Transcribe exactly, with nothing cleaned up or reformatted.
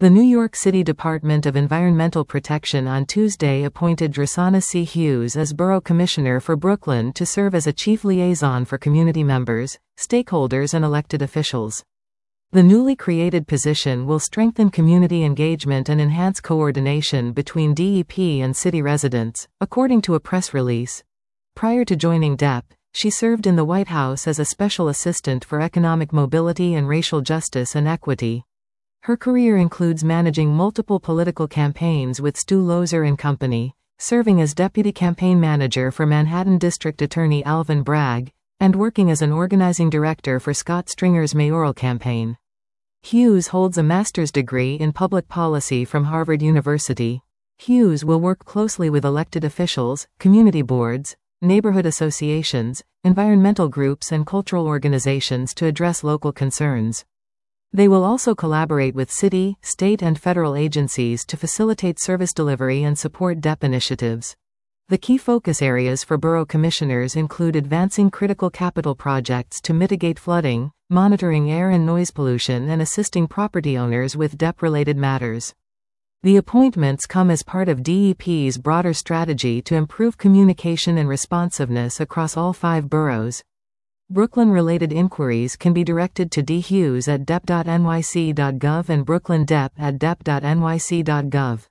The New York City Department of Environmental Protection on Tuesday appointed Drasana C. Hughes as Borough Commissioner for Brooklyn to serve as a chief liaison for community members, stakeholders and elected officials. The newly created position will strengthen community engagement and enhance coordination between D E P and city residents, according to a press release. Prior to joining D E P, she served in the White House as a special assistant for economic mobility and racial justice and equity. Her career includes managing multiple political campaigns with Stu Loeser and Company, serving as deputy campaign manager for Manhattan District Attorney Alvin Bragg, and working as an organizing director for Scott Stringer's mayoral campaign. Hughes holds a master's degree in public policy from Harvard University. Hughes will work closely with elected officials, community boards, neighborhood associations, environmental groups and cultural organizations to address local concerns. They will also collaborate with city, state and federal agencies to facilitate service delivery and support D E P initiatives. The key focus areas for borough commissioners include advancing critical capital projects to mitigate flooding, monitoring air and noise pollution and assisting property owners with D E P-related matters. The appointments come as part of D E P's broader strategy to improve communication and responsiveness across all five boroughs. Brooklyn-related inquiries can be directed to d hughes at dep dot n y c dot gov and Brooklyn Dep at dep dot n y c dot gov.